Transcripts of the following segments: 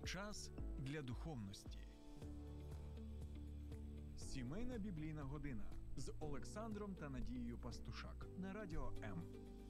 Час для духовності. Сімейна біблійна година з Олександром та Надією Пастушак на Радіо М.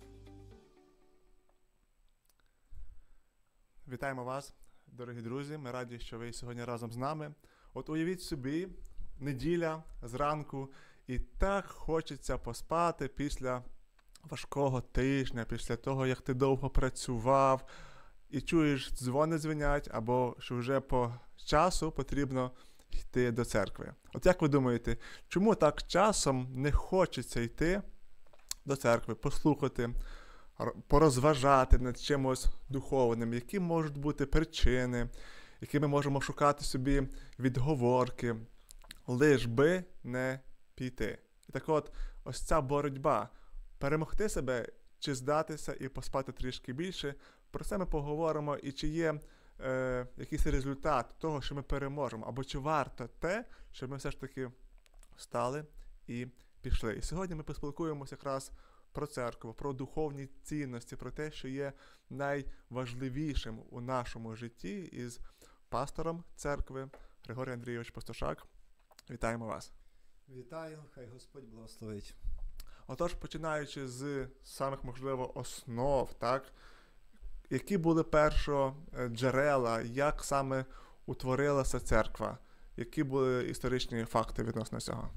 Вітаємо вас, дорогі друзі. Ми раді, що ви сьогодні разом з нами. От уявіть собі, неділя зранку, і так хочеться поспати після важкого тижня, після того, як ти довго працював, і чуєш, дзвони дзвонять, або що вже по часу потрібно йти до церкви. От як ви думаєте, чому так часом не хочеться йти до церкви, послухати, порозважати над чимось духовним? Які можуть бути причини, які ми можемо шукати собі відговорки, лиш би не піти? І так от, ось ця боротьба, перемогти себе чи здатися і поспати трішки більше, про це ми поговоримо, і чи є якийсь результат того, що ми переможемо, або чи варто те, щоб ми все ж таки встали і пішли. І сьогодні ми поспілкуємося якраз про церкву, про духовні цінності, про те, що є найважливішим у нашому житті, із пастором церкви Григорій Андрійович Пастушак. Вітаємо вас. Вітаю, хай Господь благословить. Отож, починаючи з самих, можливо, основ, так, які були першоджерела, як саме утворилася церква, які були історичні факти відносно цього?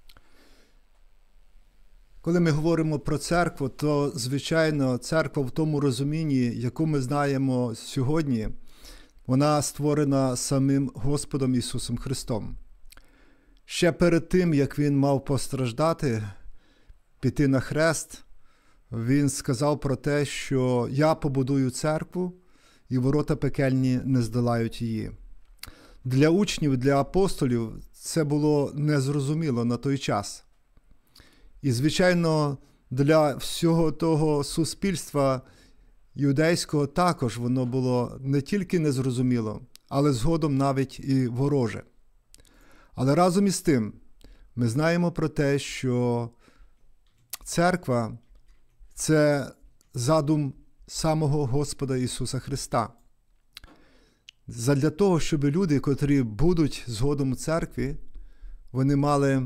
Коли ми говоримо про церкву, то, звичайно, церква в тому розумінні, яку ми знаємо сьогодні, вона створена самим Господом Ісусом Христом. Ще перед тим, як Він мав постраждати, піти на хрест, Він сказав про те, що «Я побудую церкву, і ворота пекельні не здолають її». Для учнів, для апостолів це було незрозуміло на той час. І, звичайно, для всього того суспільства юдейського також воно було не тільки незрозуміло, але згодом навіть і вороже. Але разом із тим ми знаємо про те, що церква – це задум самого Господа Ісуса Христа. Задля того, щоб люди, котрі будуть згодом у церкві, вони мали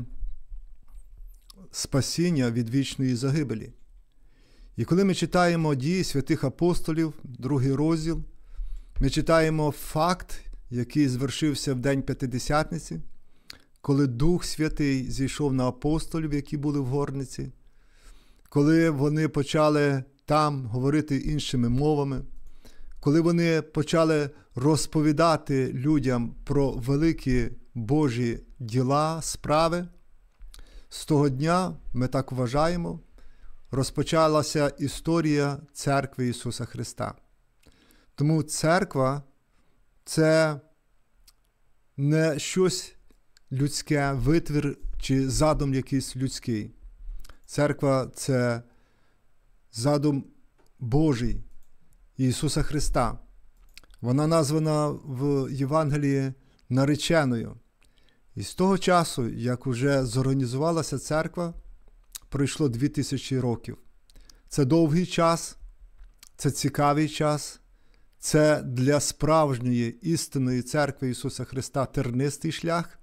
спасіння від вічної загибелі. І коли ми читаємо дії святих апостолів, 2 розділ, ми читаємо факт, який звершився в день П'ятидесятниці, коли Дух Святий зійшов на апостолів, які були в горниці, коли вони почали там говорити іншими мовами, коли вони почали розповідати людям про великі Божі діла, справи, з того дня, ми так вважаємо, розпочалася історія Церкви Ісуса Христа. Тому церква – це не щось людське, витвір чи задум якийсь людський. Церква – це задум Божий Ісуса Христа. Вона названа в Євангелії нареченою. І з того часу, як уже зорганізувалася церква, пройшло 2000 років. Це довгий час, це цікавий час, це для справжньої істинної церкви Ісуса Христа тернистий шлях.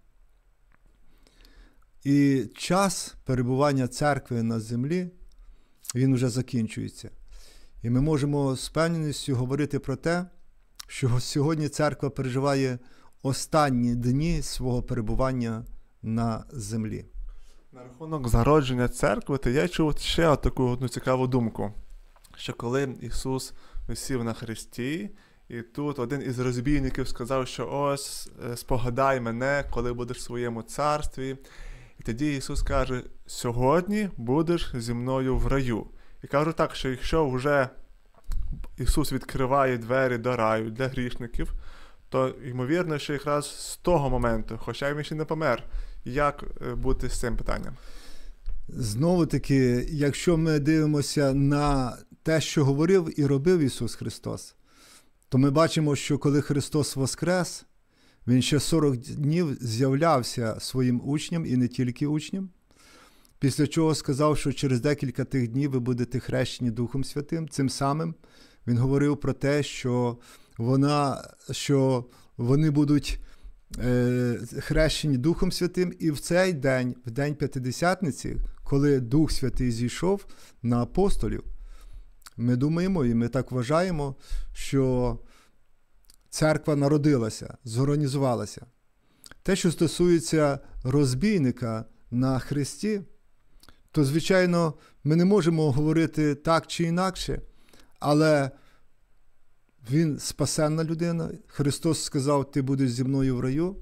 І час перебування церкви на землі, він вже закінчується. І ми можемо з впевненістю говорити про те, що сьогодні церква переживає останні дні свого перебування на землі. На рахунок зародження церкви, то я чув ще таку одну цікаву думку, що коли Ісус висів на хресті, і тут один із розбійників сказав, що ось, спогадай мене, коли будеш в своєму царстві. І тоді Ісус каже, сьогодні будеш зі мною в раю. І кажу так, що якщо вже Ісус відкриває двері до раю для грішників, то ймовірно, що якраз з того моменту, хоча він ще не помер, як бути з цим питанням? Знову-таки, якщо ми дивимося на те, що говорив і робив Ісус Христос, то ми бачимо, що коли Христос воскрес, Він ще 40 днів з'являвся своїм учням і не тільки учням, після чого сказав, що через декілька тих днів ви будете хрещені Духом Святим. Цим самим Він говорив про те, що вони будуть хрещені Духом Святим, і в цей день, в день П'ятидесятниці, коли Дух Святий зійшов на апостолів, ми думаємо і ми так вважаємо, що церква народилася, зорганізувалася. Те, що стосується розбійника на хресті, то, звичайно, ми не можемо говорити так чи інакше, але він спасенна людина. Христос сказав, ти будеш зі мною в раю.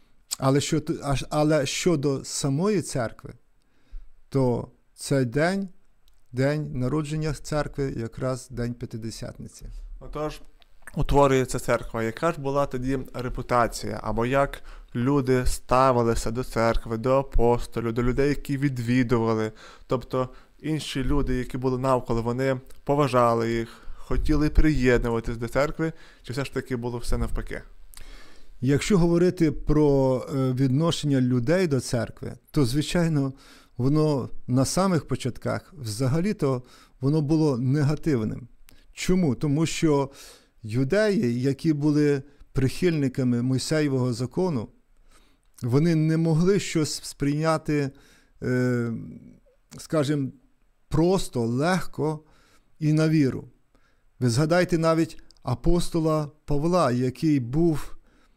Але щодо самої церкви, то цей день народження церкви, якраз день П'ятидесятниці. Отож, утворюється церква. Яка ж була тоді репутація? Або як люди ставилися до церкви, до апостолів, до людей, які відвідували? Тобто інші люди, які були навколо, вони поважали їх, хотіли приєднуватись до церкви, чи все ж таки було все навпаки? Якщо говорити про відношення людей до церкви, то, звичайно, воно на самих початках взагалі-то воно було негативним. Чому? Тому що юдеї, які були прихильниками Мойсеєвого закону, вони не могли щось сприйняти, скажімо, просто, легко і на віру. Ви згадайте навіть апостола Павла, який був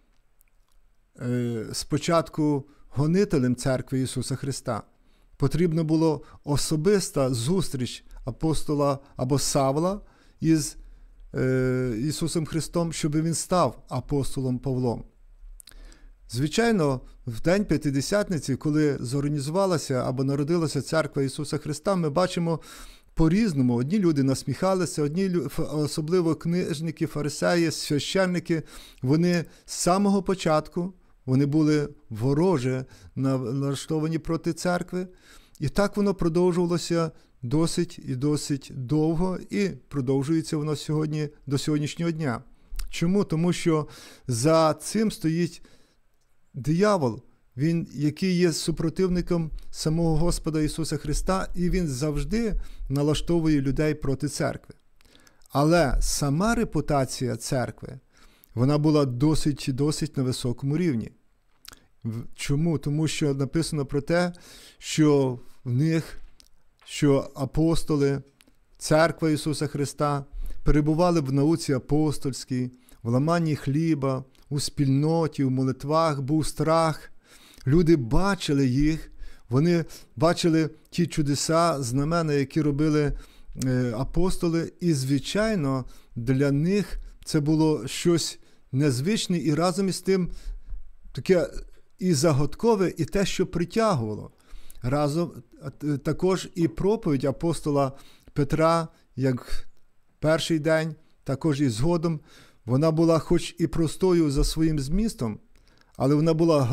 спочатку гонителем церкви Ісуса Христа. Потрібна була особиста зустріч апостола або Савла із Ісусом Христом, щоб він став апостолом Павлом. Звичайно, в день П'ятидесятниці, коли зорганізувалася або народилася церква Ісуса Христа, ми бачимо по-різному. Одні люди насміхалися, особливо книжники, фарисеї, священники, вони з самого початку, вони були вороже налаштовані проти церкви. І так воно продовжувалося досить довго, і продовжується воно до сьогоднішнього дня. Чому? Тому що за цим стоїть диявол, він, який є супротивником самого Господа Ісуса Христа, і він завжди налаштовує людей проти церкви. Але сама репутація церкви, вона була досить на високому рівні. Чому? Тому що написано про те, що в них, що апостоли, церква Ісуса Христа перебували в науці апостольській, в ламанні хліба, у спільноті, у молитвах, був страх. Люди бачили їх, вони бачили ті чудеса, знамена, які робили апостоли, і, звичайно, для них це було щось незвичне, і разом із тим таке і загадкове, і те, що притягувало. Разом також і проповідь апостола Петра, як перший день, також і згодом, вона була хоч і простою за своїм змістом, але вона була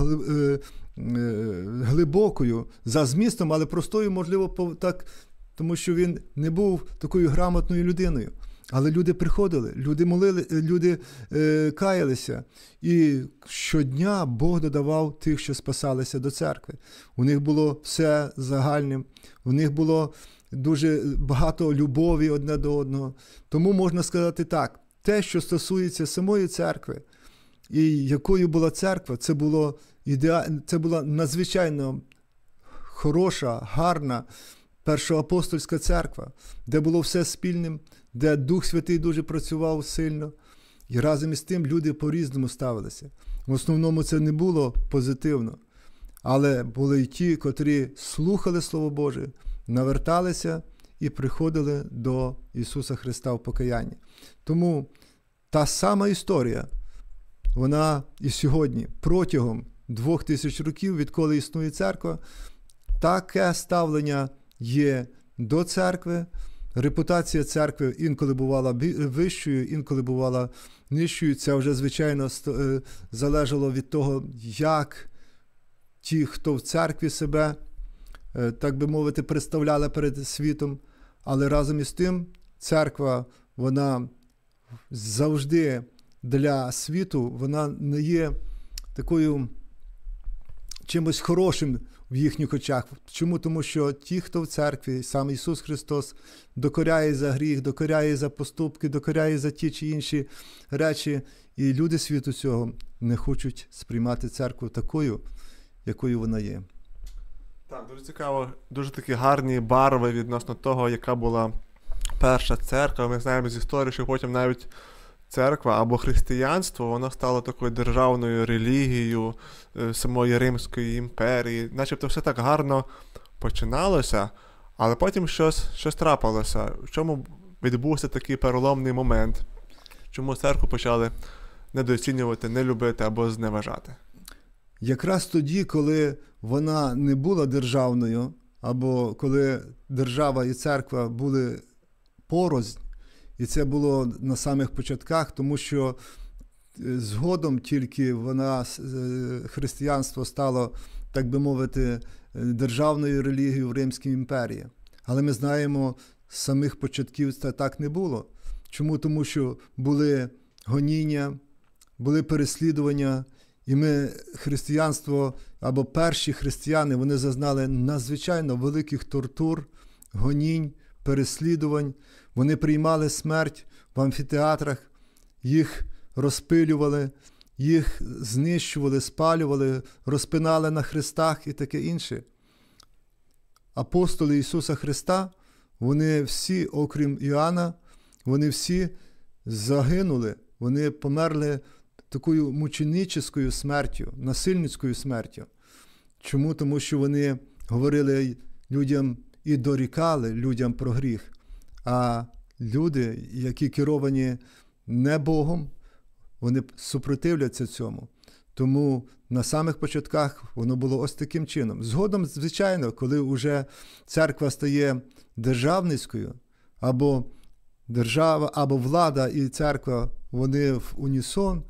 глибокою за змістом, але простою, можливо, так, тому що він не був такою грамотною людиною. Але люди приходили, люди молили, люди каялися. І щодня Бог додавав тих, що спасалися до церкви. У них було все загальним, у них було дуже багато любові одне до одного. Тому можна сказати так, те, що стосується самої церкви, і якою була церква, це була надзвичайно хороша, гарна, першоапостольська церква, де було все спільним, де Дух Святий дуже працював сильно, і разом із тим люди по-різному ставилися. В основному це не було позитивно, але були й ті, котрі слухали Слово Боже, наверталися і приходили до Ісуса Христа в покаянні. Тому та сама історія, вона і сьогодні, протягом 2000 років, відколи існує церква, таке ставлення є до церкви. Репутація церкви інколи бувала вищою, інколи бувала нижчою. Це вже, звичайно, залежало від того, як ті, хто в церкві себе, так би мовити, представляли перед світом. Але разом із тим, церква, вона завжди для світу, вона не є такою чимось хорошим в їхніх очах. Чому? Тому що ті, хто в церкві, сам Ісус Христос, докоряє за гріх, докоряє за поступки, докоряє за ті чи інші речі, і люди світу цього не хочуть сприймати церкву такою, якою вона є. Так, дуже цікаво, дуже такі гарні барви відносно того, яка була перша церква. Ми знаємо з історії, що потім навіть церква або християнство, воно стало такою державною релігією самої Римської імперії. Начебто все так гарно починалося, але потім щось трапилося. В чому відбувся такий переломний момент? Чому церкву почали недооцінювати, не любити або зневажати? Якраз тоді, коли вона не була державною, або коли держава і церква були порознь, і це було на самих початках, тому що згодом тільки християнство стало, так би мовити, державною релігією в Римській імперії. Але ми знаємо, з самих початків це так не було. Чому? Тому що були гоніння, були переслідування, і християнство, або перші християни, вони зазнали надзвичайно великих тортур, гонінь, переслідувань. Вони приймали смерть в амфітеатрах, їх розпилювали, їх знищували, спалювали, розпинали на хрестах і таке інше. Апостоли Ісуса Христа, вони всі, окрім Іоанна, вони всі загинули, вони померли такою мученическою смертю, насильницькою смертю. Чому? Тому що вони говорили людям і дорікали людям про гріх. А люди, які керовані не Богом, вони супротивляться цьому. Тому на самих початках воно було ось таким чином. Згодом, звичайно, коли вже церква стає державницькою, або держава, або влада і церква, вони в унісон,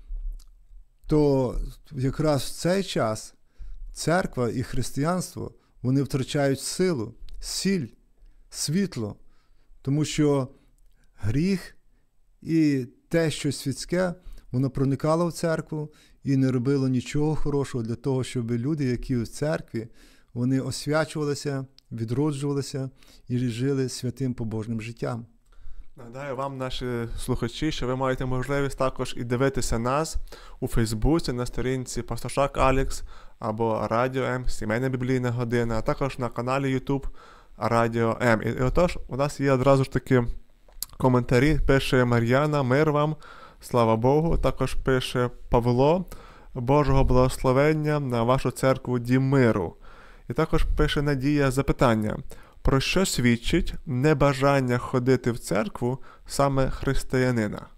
то якраз в цей час церква і християнство, вони втрачають силу, сіль, світло, тому що гріх і те, що світське, воно проникало в церкву і не робило нічого хорошого для того, щоб люди, які в церкві, вони освячувалися, відроджувалися і жили святим побожним життям. Нагадаю вам, наші слухачі, що ви маєте можливість також і дивитися нас у Фейсбуці на сторінці Пастушак Алекс або Радіо М, Сімейна біблійна година, а також на каналі YouTube Радіо М. І отож, у нас є одразу ж такі коментарі. Пише Мар'яна: мир вам, слава Богу. Також пише Павло: Божого благословення на вашу церкву, дім миру. І також пише Надія запитання: про що свідчить небажання ходити в церкву саме християнина?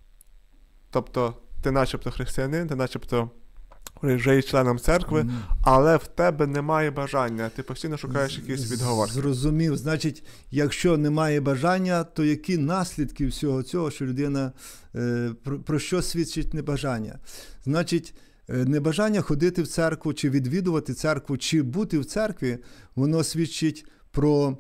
Тобто, ти начебто християнин, ти начебто вже є членом церкви, але в тебе немає бажання, ти постійно шукаєш якісь відговорки. Зрозумів. Значить, якщо немає бажання, то які наслідки всього цього, що людина, про що свідчить небажання? Значить, небажання ходити в церкву, чи відвідувати церкву, чи бути в церкві, воно свідчить про,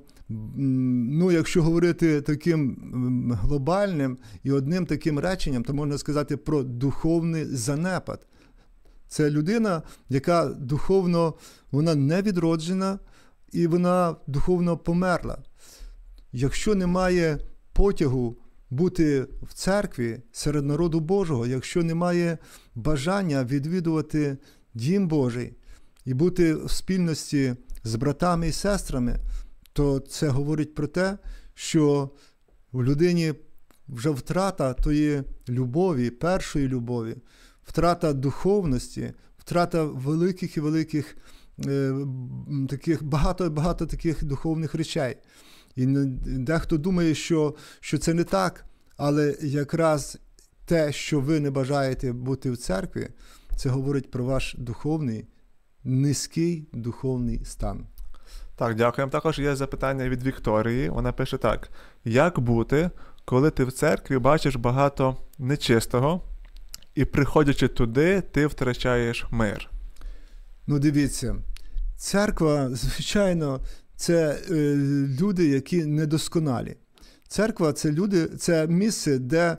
якщо говорити таким глобальним і одним таким реченням, то можна сказати про духовний занепад. Це людина, яка духовно, вона не відроджена і вона духовно померла. Якщо немає потягу бути в церкві серед народу Божого, якщо немає бажання відвідувати Дім Божий і бути в спільності з братами і сестрами, то це говорить про те, що в людині вже втрата тої любові, першої любові, втрата духовності, втрата великих і великих таких багато таких духовних речей. І дехто думає, що це не так, але якраз те, що ви не бажаєте бути в церкві, це говорить про ваш духовний, низький духовний стан. Так, дякуємо. Також є запитання від Вікторії. Вона пише так: як бути, коли ти в церкві бачиш багато нечистого, і приходячи туди, ти втрачаєш мир? Дивіться, церква, звичайно, це люди, які недосконалі. Церква – це місце, де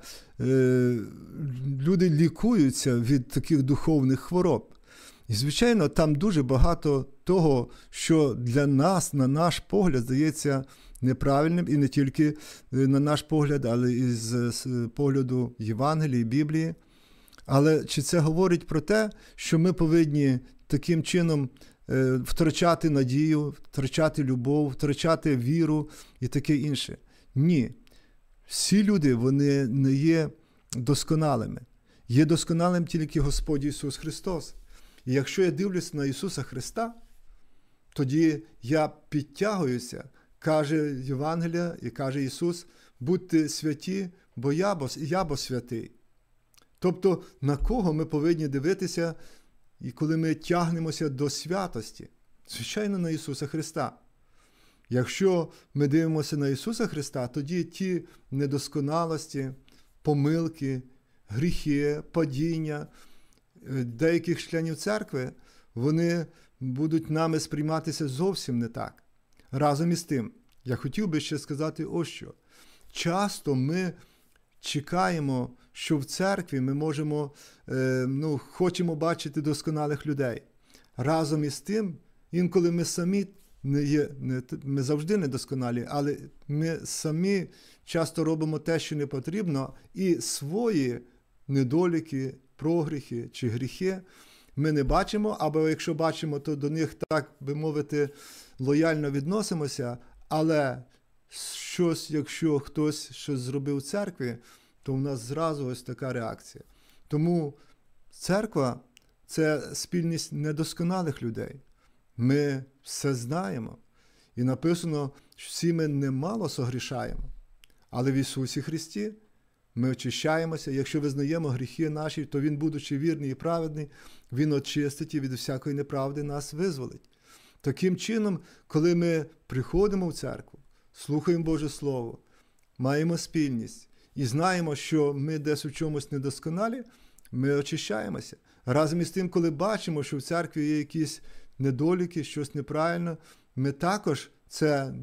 люди лікуються від таких духовних хвороб. І, звичайно, там дуже багато того, що для нас, на наш погляд, здається неправильним, і не тільки на наш погляд, але і з погляду Євангелії, Біблії. Але чи це говорить про те, що ми повинні таким чином втрачати надію, втрачати любов, втрачати віру і таке інше? Ні. Всі люди, вони не є досконалими. Є досконалим тільки Господь Ісус Христос. І якщо я дивлюся на Ісуса Христа, тоді я підтягуюся, каже Євангелія і каже Ісус, будьте святі, бо я бо святий. Тобто, на кого ми повинні дивитися, і коли ми тягнемося до святості? Звичайно, на Ісуса Христа. Якщо ми дивимося на Ісуса Христа, тоді ті недосконалості, помилки, гріхи, падіння деяких членів церкви, вони будуть нами сприйматися зовсім не так. Разом із тим, я хотів би ще сказати ось що. Часто ми чекаємо, що в церкві ми можемо, хочемо бачити досконалих людей. Разом із тим, інколи ми самі ми завжди недосконалі, але ми самі часто робимо те, що не потрібно, і свої недоліки, прогріхи чи гріхи ми не бачимо, або якщо бачимо, то до них, так би мовити, лояльно відносимося, але якщо хтось щось зробив в церкві, то в нас зразу ось така реакція. Тому церква – це спільність недосконалих людей. Ми все знаємо. І написано, що всі ми немало согрішаємо. Але в Ісусі Христі ми очищаємося. Якщо визнаємо гріхи наші, то Він, будучи вірний і праведний, Він очистить і від всякої неправди нас визволить. Таким чином, коли ми приходимо в церкву, слухаємо Боже Слово, маємо спільність і знаємо, що ми десь у чомусь недосконалі, ми очищаємося. Разом із тим, коли бачимо, що в церкві є якісь недоліки, щось неправильно, ми також це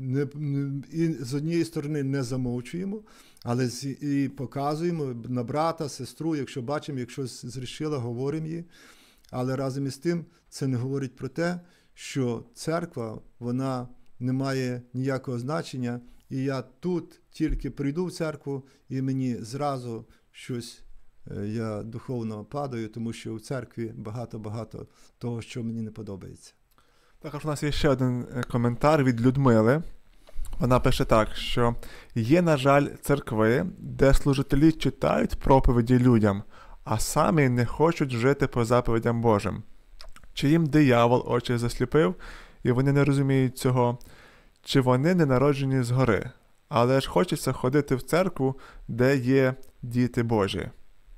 з однієї сторони не замовчуємо, але і показуємо на брата, сестру, якщо бачимо, якщо зрішила, говоримо їй. Але разом із тим це не говорить про те, що церква, вона не має ніякого значення, і я тут тільки прийду в церкву, і мені зразу щось, я духовно падаю, тому що в церкві багато-багато того, що мені не подобається. Також у нас є ще один коментар від Людмили. Вона пише так, що є, на жаль, церкви, де служителі читають проповіді людям, а самі не хочуть жити по заповідям Божим. Чи їм диявол очі засліпив, і вони не розуміють цього, чи вони не народжені згори, але ж хочеться ходити в церкву, де є діти Божі.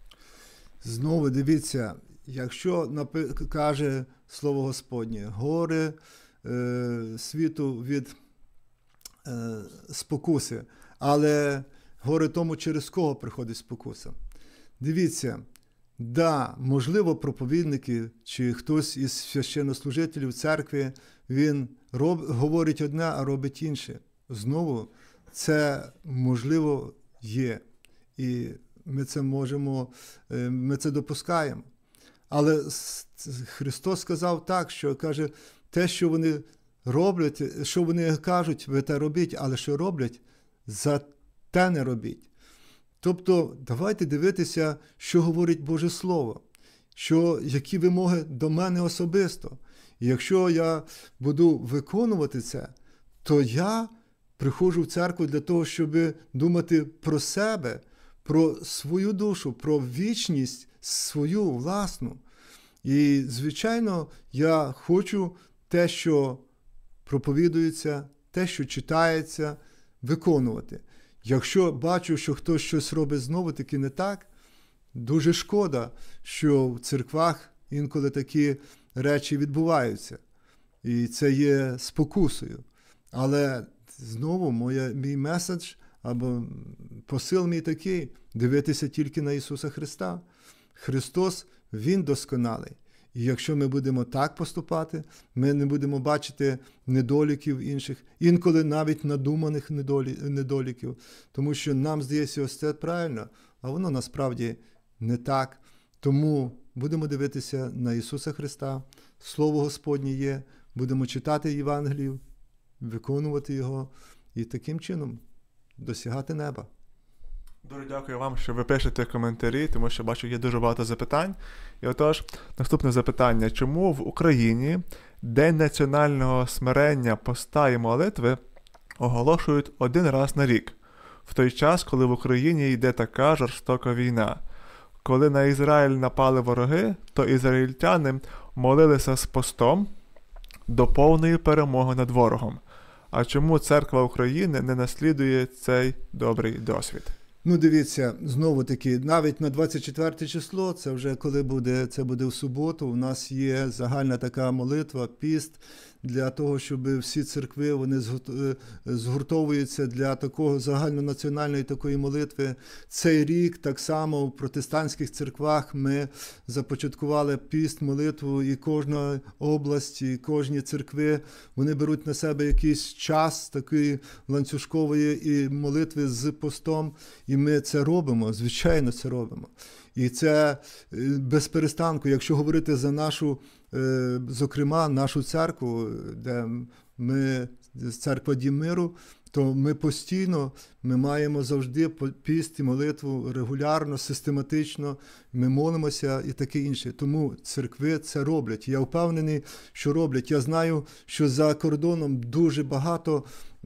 Знову дивіться, якщо каже Слово Господнє, горе світу від спокуси, але горе тому, через кого приходить спокуса. Дивіться, можливо, проповідники чи хтось із священнослужителів церкви, він говорить одне, а робить інше. Знову, це, можливо, є. І ми це допускаємо. Але Христос сказав так, що каже, те, що вони роблять, що вони кажуть, ви те робіть, але що роблять, за те не робіть. Тобто, давайте дивитися, що говорить Боже Слово, які вимоги до мене особисто. І якщо я буду виконувати це, то я приходжу в церкву для того, щоб думати про себе, про свою душу, про вічність свою власну. І, звичайно, я хочу те, що проповідується, те, що читається, виконувати. Якщо бачу, що хтось щось робить знову-таки не так, дуже шкода, що в церквах інколи такі речі відбуваються. І це є спокусою. Але знову мій меседж або посил мій такий – дивитися тільки на Ісуса Христа. Христос, Він досконалий. І якщо ми будемо так поступати, ми не будемо бачити недоліків інших, інколи навіть надуманих недоліків, тому що нам здається, ось це правильно, а воно насправді не так. Тому будемо дивитися на Ісуса Христа, Слово Господнє є, будемо читати Євангелію, виконувати його і таким чином досягати неба. Дуже дякую вам, що ви пишете коментарі, тому що бачу, є дуже багато запитань. І отож, наступне запитання. Чому в Україні День національного смирення, поста і молитви оголошують один раз на рік, в той час, коли в Україні йде така жорстока війна? Коли на Ізраїль напали вороги, то ізраїльтяни молилися з постом до повної перемоги над ворогом. А чому Церква України не наслідує цей добрий досвід? Ну, дивіться, знову-таки, навіть на 24 число, це вже коли буде, це буде в суботу, у нас є загальна така молитва, піст, для того, щоб всі церкви, вони згуртовуються для такого загальнонаціональної такої молитви. Цей рік так само в протестантських церквах ми започаткували піст, молитву, і кожна область, і кожні церкви, вони беруть на себе якийсь час такої ланцюжкової і молитви з постом, і ми це робимо, звичайно, це робимо. І це без перестанку, якщо говорити за нашу, зокрема, нашу церкву, де ми, церква Дім миру, то ми постійно, ми маємо завжди піст і молитву регулярно, систематично, ми молимося і таке інше. Тому церкви це роблять. Я впевнений, що роблять. Я знаю, що за кордоном дуже багато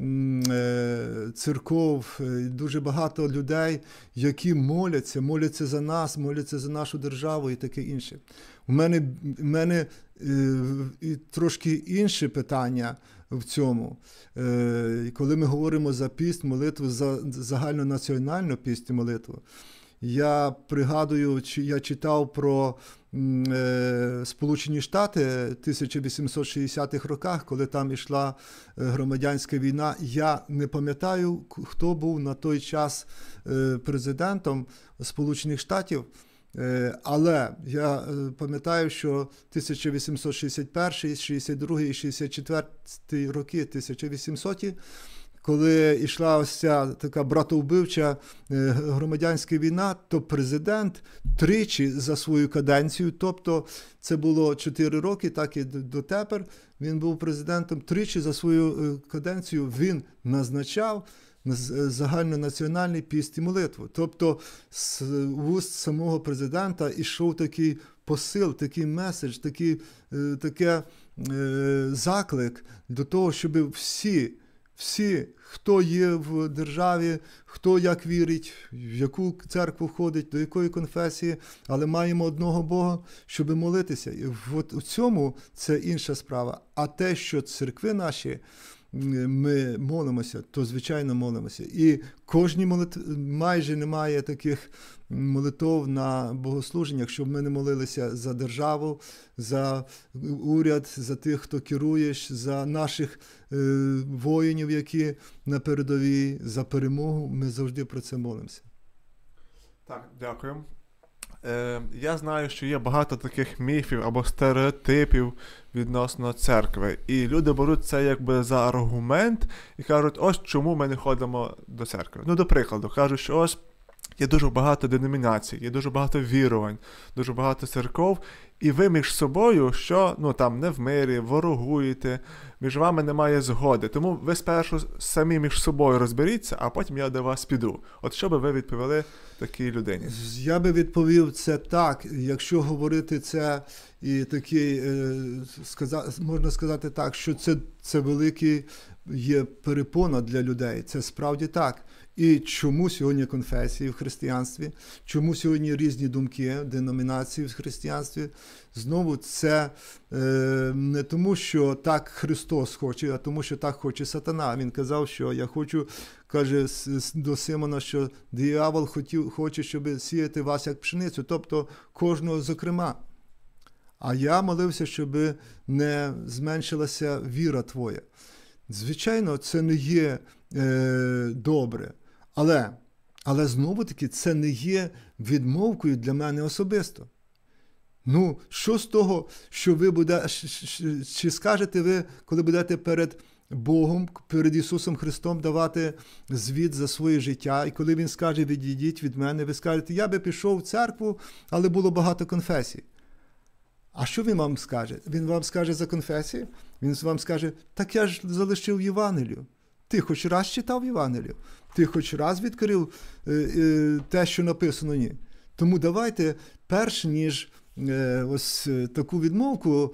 церков, дуже багато людей, які моляться за нас, моляться за нашу державу і таке інше. У мене і трошки інше питання в цьому. Коли ми говоримо за піст, молитву, за загальнонаціональну піст і молитву, я пригадую, я читав про Сполучені Штати в 1860-х роках, коли там йшла громадянська війна. Я не пам'ятаю, хто був на той час президентом Сполучених Штатів, але я пам'ятаю, що 1861, 62 і 64 роки, 1800-ті, коли йшла ось ця така братовбивча громадянська війна, то президент тричі за свою каденцію, тобто це було 4 роки, так і дотепер, він був президентом, тричі за свою каденцію він назначав загальнонаціональний піст і молитву. Тобто з вуст самого президента йшов такий посил, такий меседж, таке заклик до того, щоб всі, хто є в державі, хто як вірить, в яку церкву ходить, до якої конфесії, але маємо одного Бога, щоб молитися. І от у цьому це інша справа. А те, що церкви наші, ми молимося, то звичайно молимося. І кожній майже немає таких молитов на богослуженнях, щоб ми не молилися за державу, за уряд, за тих, хто керує, за наших воїнів, які на передовій, за перемогу. Ми завжди про це молимося. Так, дякую. Я знаю, що є багато таких міфів або стереотипів відносно церкви. І люди беруть це якби за аргумент і кажуть, ось чому ми не ходимо до церкви. Ну, до прикладу, кажуть, що ось є дуже багато деномінацій, є дуже багато вірувань, дуже багато церков, і ви між собою, що, ну, там, не в мирі, ворогуєте, між вами немає згоди. Тому ви спершу самі між собою розберіться, а потім я до вас піду. От що би ви відповіли такій людині? Я би відповів це так, якщо говорити це і такий, можна сказати так, що це великий є перепона для людей. Це справді так. І чому сьогодні конфесії в християнстві, чому сьогодні різні думки, деномінації в християнстві? Знову це не тому, що так Христос хоче, а тому, що так хоче сатана. Він казав, що я хочу, каже до Симона, що диявол хоче, щоб сіяти вас як пшеницю, тобто кожного зокрема. А я молився, щоб не зменшилася віра твоя. Звичайно, це не є добре. Але знову-таки це не є відмовкою для мене особисто. Ну, що з того, що ви будете, чи скажете ви, коли будете перед Богом, перед Ісусом Христом давати звіт за своє життя, і коли Він скаже, відійдіть від мене, ви скажете, я би пішов в церкву, але було багато конфесій. А що Він вам скаже? Він вам скаже за конфесії? Він вам скаже, так я ж залишив Євангелію. Ти хоч раз читав Євангелію? Ти хоч раз відкрив те, що написано? Ні. Тому давайте, перш ніж ось таку відмовку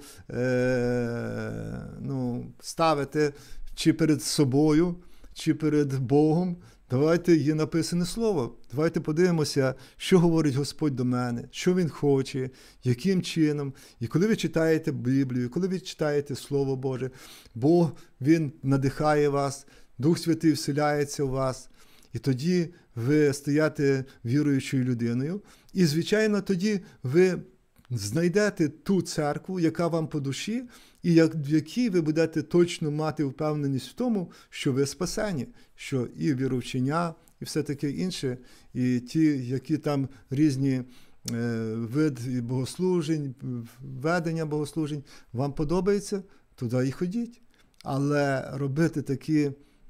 ставити чи перед собою, чи перед Богом, давайте є написане слово. Давайте подивимося, що говорить Господь до мене, що Він хоче, яким чином. І коли ви читаєте Біблію, коли ви читаєте Слово Боже, Бог, Він надихає вас, Дух Святий вселяється у вас. І тоді ви стаєте віруючою людиною. І, звичайно, тоді ви знайдете ту церкву, яка вам по душі, і в якій ви будете точно мати впевненість в тому, що ви спасені, що і віровчення, і все таке інше, і ті, які там різні види богослужень, ведення богослужень, вам подобається, туди і ходіть. Але робити такі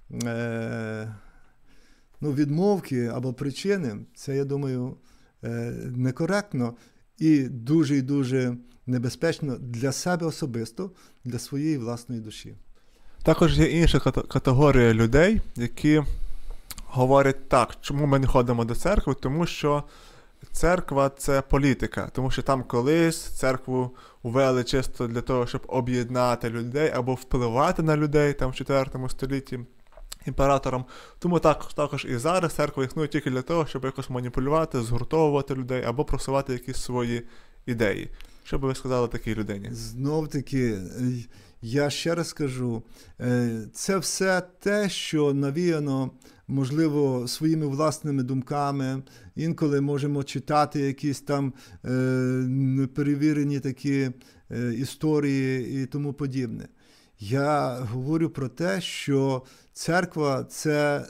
відмовки або причини, це, я думаю, некоректно і дуже небезпечно для себе особисто, для своєї власної душі. Також є інша категорія людей, які говорять так, чому ми не ходимо до церкви, тому що церква – це політика, тому що там колись церкву ввели чисто для того, щоб об'єднати людей або впливати на людей там в 4 столітті імператором. Тому також і зараз церква існує тільки для того, щоб якось маніпулювати, згуртовувати людей або просувати якісь свої ідеї. Що би ви сказали такій людині? Знов-таки, я ще раз скажу, це все те, що навіяно, можливо, своїми власними думками. Інколи можемо читати якісь там неперевірені такі історії і тому подібне. Я говорю про те, що церква – це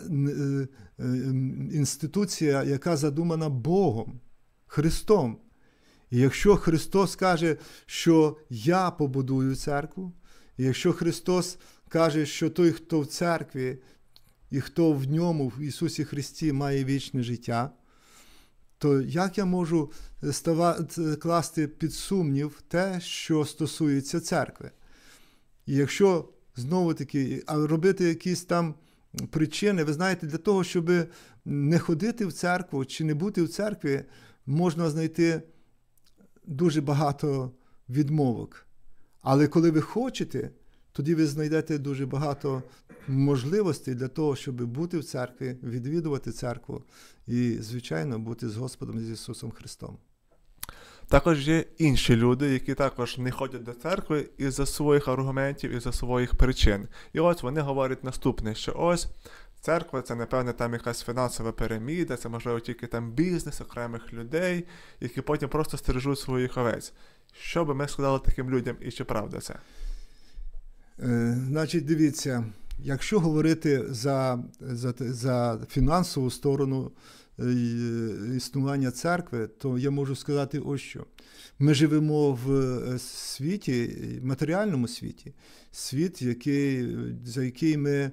інституція, яка задумана Богом, Христом. І якщо Христос каже, що я побудую церкву, і якщо Христос каже, що той, хто в церкві і хто в ньому, в Ісусі Христі, має вічне життя, то як я можу класти під сумнів те, що стосується церкви? І якщо, знову-таки, робити якісь там причини, ви знаєте, для того, щоб не ходити в церкву чи не бути в церкві, можна знайти дуже багато відмовок. Але коли ви хочете, тоді ви знайдете дуже багато можливостей для того, щоб бути в церкві, відвідувати церкву і, звичайно, бути з Господом, з Ісусом Христом. Також є інші люди, які також не ходять до церкви із-за своїх аргументів, із-за своїх причин. І ось вони говорять наступне, що ось церква – це, напевне, там якась фінансова піраміда, це, можливо, тільки там бізнес окремих людей, які потім просто стережуть своїх овець. Що би ми сказали таким людям і чи правда це? Значить, дивіться, якщо говорити за фінансову сторону існування церкви, то я можу сказати ось що. Ми живемо в світі, матеріальному світі, світ, за який ми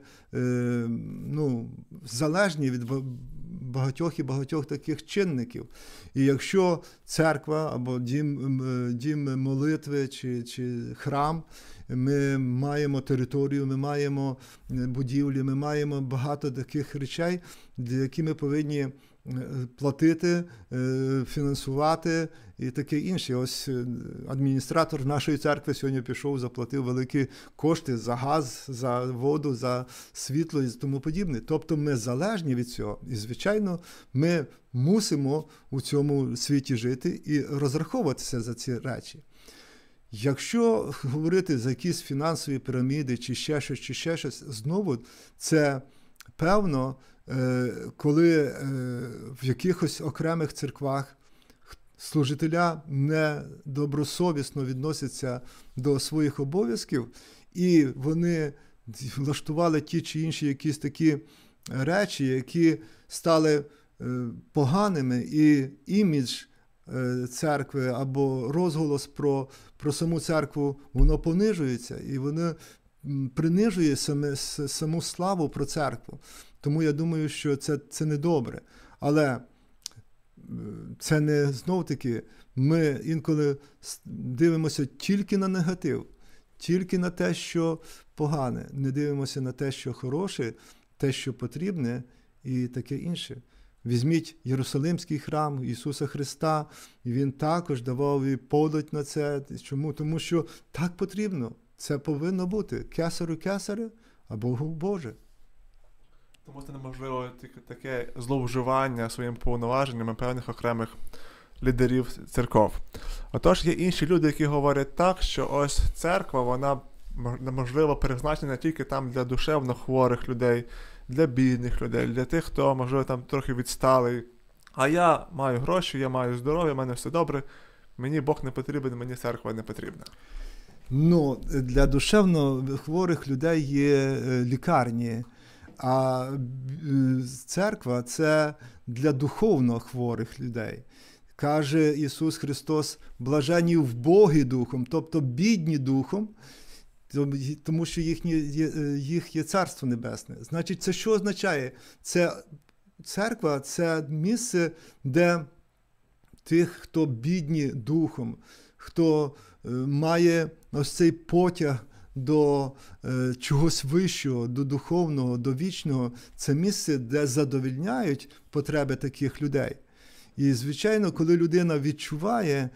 залежні від багатьох таких чинників. І якщо церква або дім молитви чи храм, ми маємо територію, ми маємо будівлі, ми маємо багато таких речей, які ми повинні платити, фінансувати і таке інше. Ось адміністратор нашої церкви сьогодні пішов, заплатив великі кошти за газ, за воду, за світло і тому подібне. Тобто ми залежні від цього. І, звичайно, ми мусимо у цьому світі жити і розраховуватися за ці речі. Якщо говорити за якісь фінансові піраміди чи ще щось, знову це певно, коли в якихось окремих церквах служителя недобросовісно відносяться до своїх обов'язків, і вони влаштували ті чи інші якісь такі речі, які стали поганими, і імідж церкви або розголос про саму церкву, воно понижується, і воно принижує саму славу про церкву. Тому я думаю, що це не добре. Але це не, знов-таки, ми інколи дивимося тільки на негатив. тільки на те, що погане. Не дивимося на те, що хороше, те, що потрібне і таке інше. Візьміть Єрусалимський храм Ісуса Христа, і Він також давав і подать на це. Чому? Тому що так потрібно. Це повинно бути. Кесарю кесаря, а Богу Боже. Тому це неможливо тільки таке зловживання своїми повноваженнями певних окремих лідерів церков. Отож, є інші люди, які говорять так, що ось церква, вона можливо призначена тільки там для душевно хворих людей, для бідних людей, для тих, хто, можливо, там трохи відсталий. А я маю гроші, я маю здоров'я, в мене все добре, мені Бог не потрібен, мені церква не потрібна. Ну, для душевно хворих людей є лікарні, а церква – це для духовно хворих людей. Каже Ісус Христос, блаженні вбогі духом, тобто бідні духом, тому що їх є Царство Небесне. Значить, це що означає? Церква – це місце, де тих, хто бідні духом, хто має ось цей потяг до чогось вищого, до духовного, до вічного, це місце, де задовольняють потреби таких людей. І, звичайно, коли людина відчуває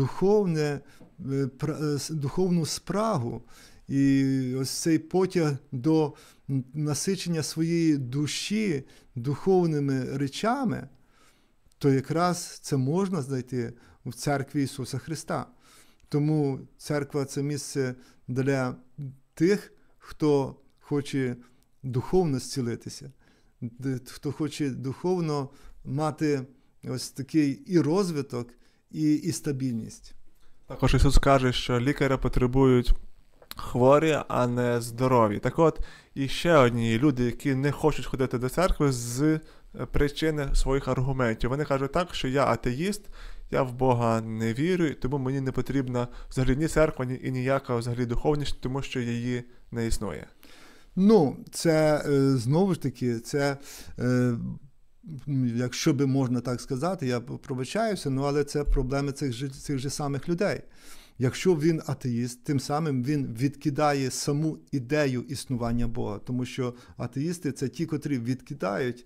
духовну спрагу і ось цей потяг до насичення своєї душі духовними речами, то якраз це можна знайти в церкві Ісуса Христа. Тому церква – це місце для тих, хто хоче духовно зцілитися, хто хоче духовно мати ось такий і розвиток, і стабільність. Також Ісус каже, що лікаря потребують хворі, а не здорові. Так от, і ще одні люди, які не хочуть ходити до церкви з причини своїх аргументів. Вони кажуть так, що я атеїст, я в Бога не вірю, тому мені не потрібна взагалі ні церква, ні і ніяка взагалі духовність, тому що її не існує. Ну, це, знову ж таки, це, якщо би можна так сказати, я пробачаюся, але це проблеми цих же самих людей. Якщо він атеїст, тим самим він відкидає саму ідею існування Бога, тому що атеїсти – це ті, котрі відкидають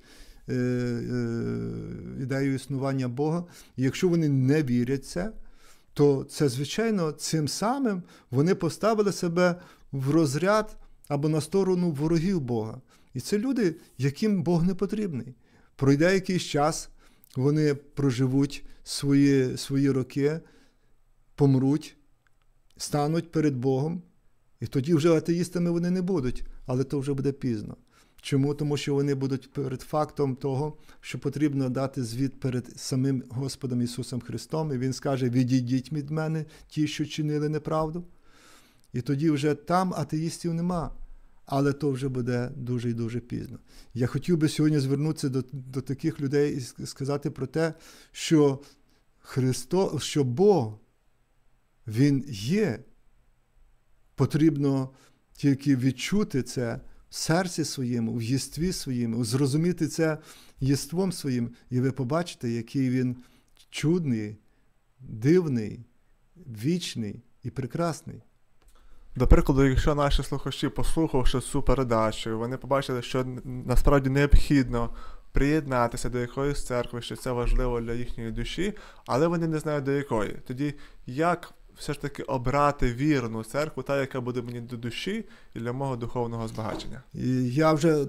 ідею існування Бога. І якщо вони не вірять в це, то це, звичайно, цим самим вони поставили себе в розряд або на сторону ворогів Бога. І це люди, яким Бог не потрібний. Пройде якийсь час, вони проживуть свої роки, помруть, стануть перед Богом, і тоді вже атеїстами вони не будуть, але то вже буде пізно. Чому? Тому що вони будуть перед фактом того, що потрібно дати звіт перед самим Господом Ісусом Христом, і Він скаже: «Відійдіть від мене, ті, що чинили неправду». І тоді вже там атеїстів нема, але то вже буде дуже і дуже пізно. Я хотів би сьогодні звернутися до таких людей і сказати про те, що що Бог, Він є. Потрібно тільки відчути це в серці своєму, в єстві своєму, зрозуміти це єством своїм, і ви побачите, який він чудний, дивний, вічний і прекрасний. До прикладу, якщо наші слухачі, послухавши цю передачу, вони побачили, що насправді необхідно приєднатися до якоїсь церкви, що це важливо для їхньої душі, але вони не знають до якої. Тоді як все ж таки обрати вірну церкву, та, яка буде мені до душі і для мого духовного збагачення? Я вже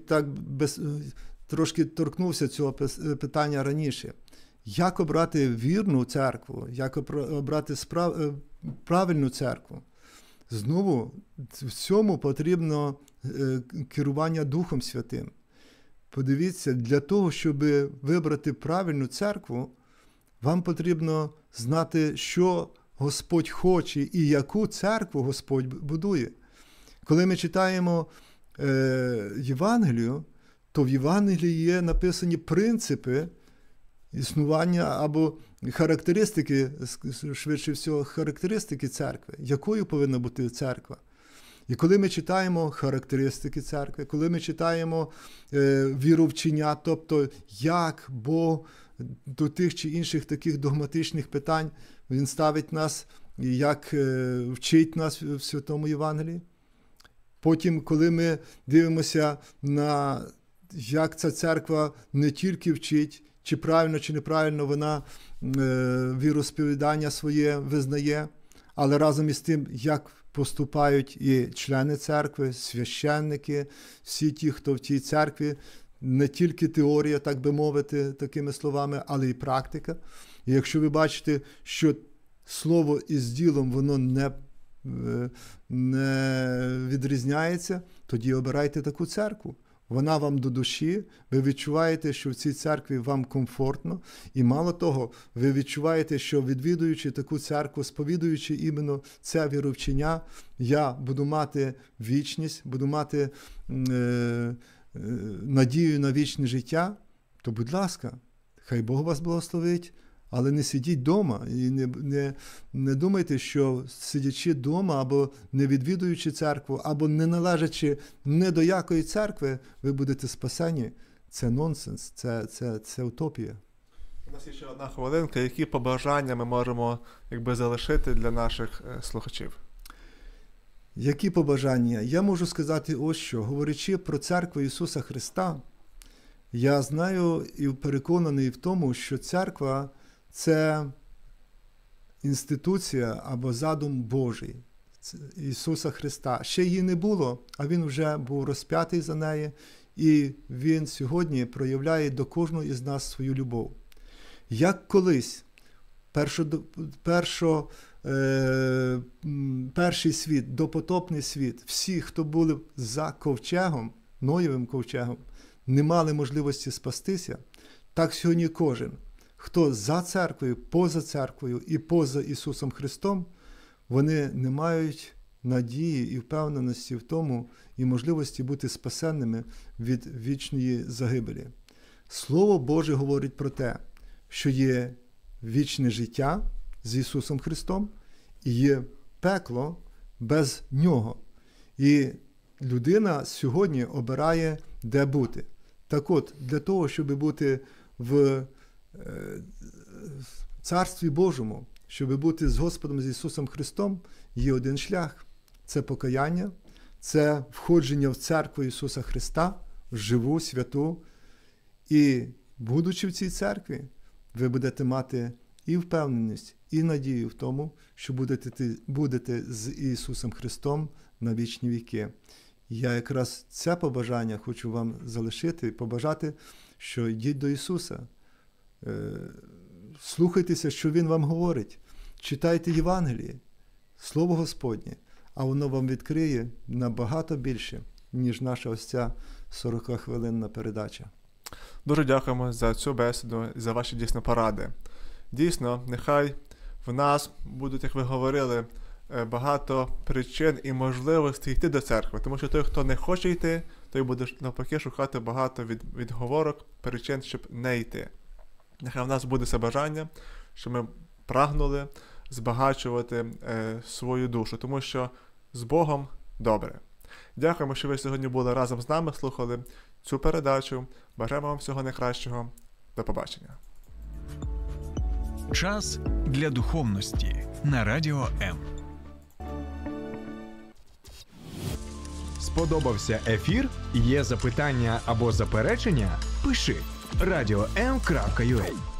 трошки торкнувся цього питання раніше. Як обрати вірну церкву? Як обрати правильну церкву? Знову, в цьому потрібно керування Духом Святим. Подивіться, для того, щоб вибрати правильну церкву, вам потрібно знати, що Господь хоче і яку церкву Господь будує. Коли ми читаємо Євангелію, то в Євангелії є написані принципи існування або характеристики, швидше всього, характеристики церкви. Якою повинна бути церква? І коли ми читаємо характеристики церкви, коли ми читаємо віровчення, тобто як Бог до тих чи інших таких догматичних питань, Він ставить нас і як вчить нас в Святому Євангелії. Потім, коли ми дивимося на як ця церква не тільки вчить, чи правильно, чи неправильно вона віросповідання своє визнає, але разом із тим, як поступають і члени церкви, священники, всі ті, хто в тій церкві, не тільки теорія, так би мовити, такими словами, але і практика. І якщо ви бачите, що слово із ділом, воно не відрізняється, тоді обирайте таку церкву. Вона вам до душі, ви відчуваєте, що в цій церкві вам комфортно, і мало того, ви відчуваєте, що відвідуючи таку церкву, сповідуючи іменно це віровчення, я буду мати вічність, буду мати надію на вічне життя, то, будь ласка, хай Бог вас благословить, але не сидіть вдома і не думайте, що сидячи вдома або не відвідуючи церкву, або не належачи не до якої церкви, ви будете спасені. Це нонсенс, це утопія. У нас є ще одна хвилинка. Які побажання ми можемо залишити для наших слухачів? Які побажання? Я можу сказати ось що. Говорячи про церкву Ісуса Христа, я знаю і переконаний в тому, що церква – це інституція або задум Божий Ісуса Христа. Ще її не було, а Він вже був розп'ятий за неї, і Він сьогодні проявляє до кожного із нас свою любов. Як колись перший світ, допотопний світ, всі, хто були за ковчегом, Ноєвим ковчегом, не мали можливості спастися, так сьогодні кожен, хто за церквою і поза Ісусом Христом, вони не мають надії і впевненості в тому і можливості бути спасенними від вічної загибелі. Слово Боже говорить про те, що є вічне життя з Ісусом Христом і є пекло без Нього. І людина сьогодні обирає, де бути. Так от, для того, щоб бути в Царстві Божому, щоб бути з Господом, з Ісусом Христом, є один шлях. Це покаяння, це входження в церкву Ісуса Христа, в живу, святу. І, будучи в цій церкві, ви будете мати і впевненість, і надію в тому, що будете з Ісусом Христом на вічні віки. Я якраз це побажання хочу вам залишити і побажати, що йдіть до Ісуса. Слухайтеся, що Він вам говорить. Читайте Євангеліє, Слово Господнє, а воно вам відкриє набагато більше, ніж наша ось ця 40-хвилинна передача. Дуже дякуємо за цю бесіду, за ваші дійсно поради. Дійсно, нехай в нас будуть, як ви говорили, багато причин і можливостей йти до церкви, тому що той, хто не хоче йти, той буде навпаки шукати багато відговорок, причин, щоб не йти. Нехай в нас буде це бажання, щоб ми прагнули збагачувати свою душу, тому що з Богом добре. Дякуємо, що ви сьогодні були разом з нами, слухали цю передачу. Бажаємо вам всього найкращого. До побачення. Час для духовності на Радіо М. Сподобався ефір? Є запитання або заперечення? Пиши radio.m.ua